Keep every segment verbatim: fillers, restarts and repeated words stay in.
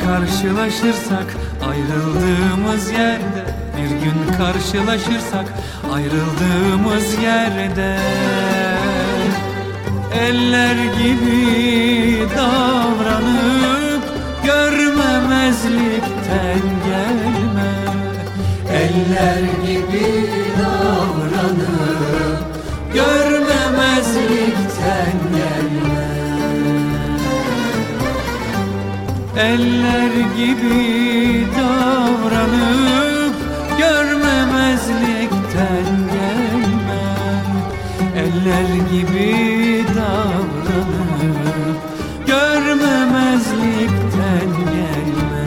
karşılaşırsak ayrıldığımız yerde, bir gün karşılaşırsak ayrıldığımız yerde, eller gibi davranıp görmemezlikten gelme. Eller gibi davranıp görmemezlikten gelme. Eller gibi davranıp görmemezlikten gelme. Eller gibi davranıp görmemezlikten gelme.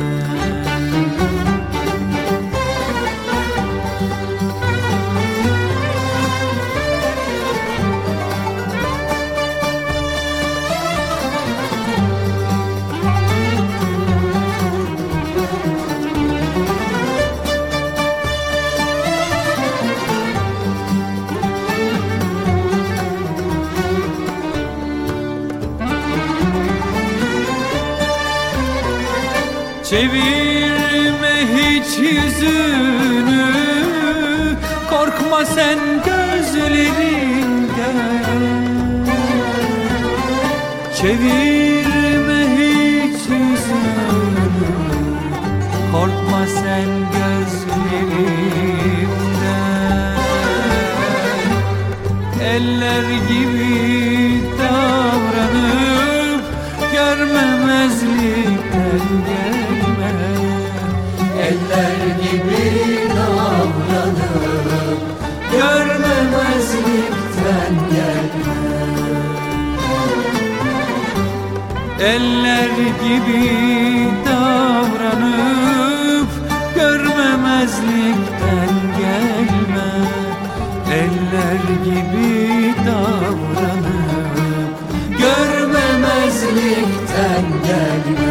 Çevirme hiç yüzünü, korkma sen gözlerinden. Çevirme hiç yüzünü, korkma sen gözlerinden. Eller gibi davranıp görmemezlikten gelme. Eller gibi davranıp görmemezlikten gelme. Eller gibi davranıp görmemezlikten gelme. Eller gibi davranıp Görmemezlikten gelme.